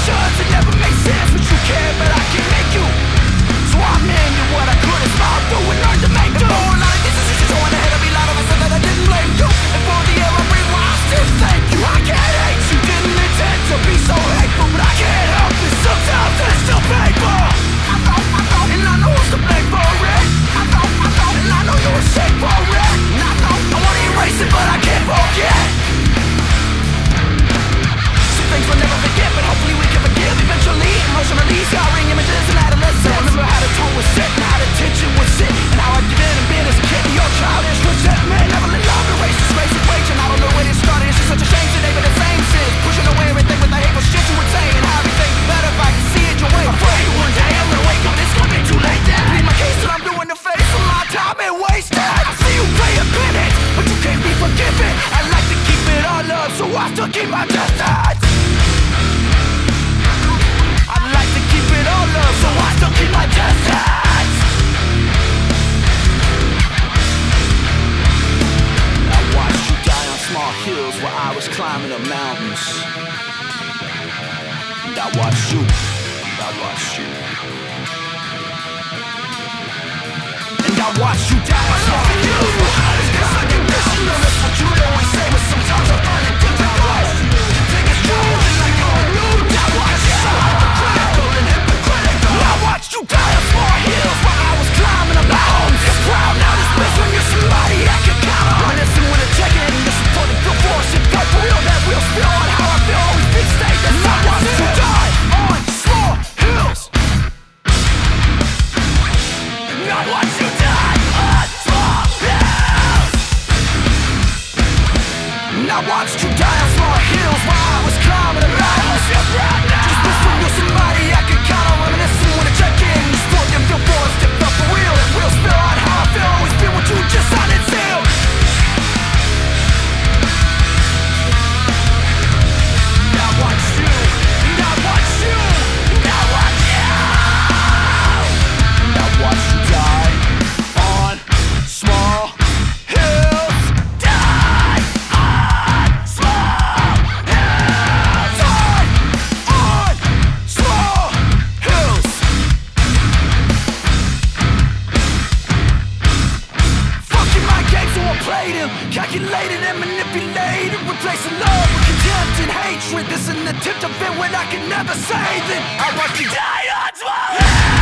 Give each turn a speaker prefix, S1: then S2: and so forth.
S1: actions, it never makes sense what you care, but I can make you. So I'm into what I couldn't smile through and learn to make do. And for a lot of decisions you throw ahead of me, a lot of us said that I didn't blame you. And for the air I breathe, well, I still thank you. I can't hate you, didn't intend to be so hateful, but I can't help it, sometimes it's still painful. And I know who's to blame for it. And I know you're a shame for it. And I wanna erase it, but I can't forget. Some things we'll never forget, but hopefully we can forgive eventually. Emotionally scarring images in adolescence. I remember how the tone was set and how the tension would sit, and how I did and been as a kid. Your childish resentment, never let love erase this race equation. I don't know where it started, it's just such a shame today, but the same since pushing away everything with the hateful shit you would say, and how everything's better if I can see it your way. Afraid one day I'm gonna wake up and it's gonna be too late. Plead my case that I'm doing the face of my time and wasted. I see you play a penance, but you can't be forgiven. I like to keep it all up, so I still keep my distance. I like to keep it all up, so I still keep my distance. I watched you die on small hills while I was climbing the mountains. And I watched you. And I watched you. And I watched you die on small hills while I was climbing the mountains. That's what you always say, but sometimes I find it difficult to take it strong and let go of you. I watched you hypocritical and hypocritical. I watched you die on small hills while I was climbing the mountains. You're proud now, this place when you're somebody I can count on. Reminiscing when it's checking in, listen for the feel force. It felt real, that real spill on how I feel. Always big state, that's I watched you die on small hills. I watched you die on small hills. I watched you die on small hills while I was climbing the mountains. You're proud now. Just wish when you're somebody I can count on. Reminiscing when I check in, you sport them feel force. It felt for real, that real spill on how I feel. Always been what you just sounded sealed. I watched you, and I watched you, and I watched you. And I watched you die on small hills. Die on small hills. Die on small hills. Fucking my game, so I played him. Calculated and manipulated, replacing love with contempt and hatred. This an attempt to vent when I can never say that I watched you die on small hills.